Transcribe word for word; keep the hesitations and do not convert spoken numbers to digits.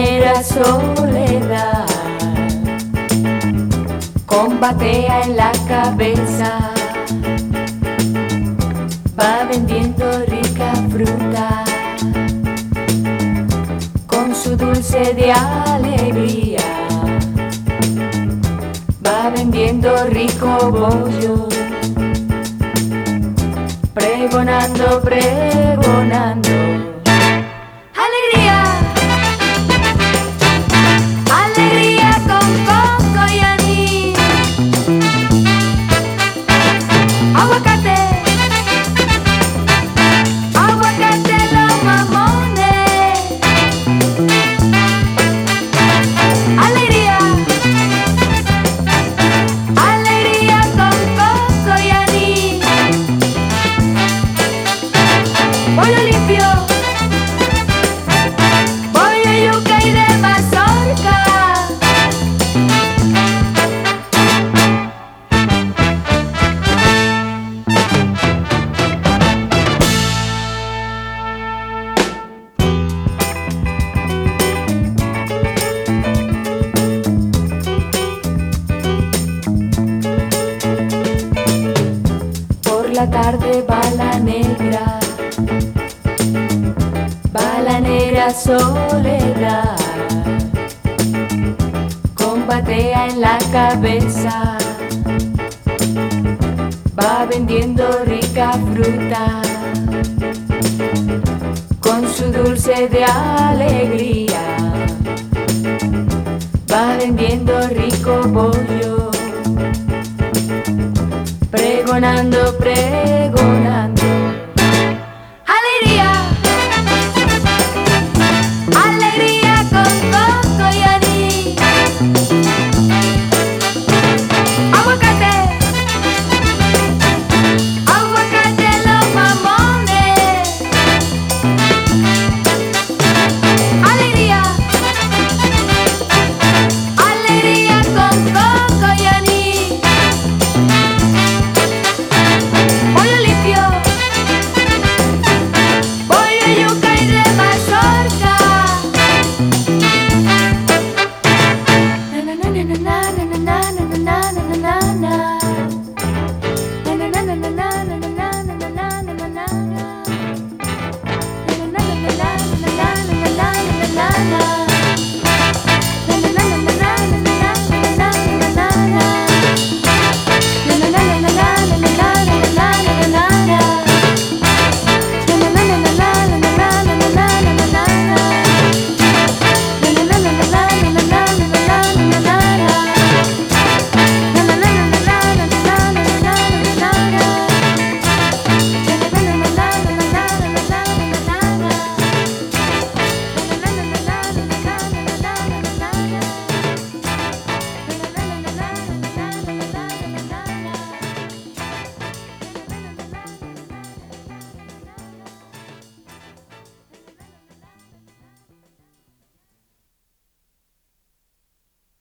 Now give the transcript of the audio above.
negra soledad combatea en la cabeza, va vendiendo rica fruta con su dulce de alegría, va vendiendo rico bollo, pregonando, pregonando. ¡Alegría! ¡Alegría con coco y anís! ¡Aguacate! ¡Aguacate los mamones! ¡Alegría! ¡Alegría con coco y anís! ¡Pollo limpio! ¡Pollo, yuca y de mazorca! Por la tarde va la negra, va la negra soledad, combatea en la cabeza, va vendiendo rica fruta con su dulce de alegría, va vendiendo rico bollo, pregonando,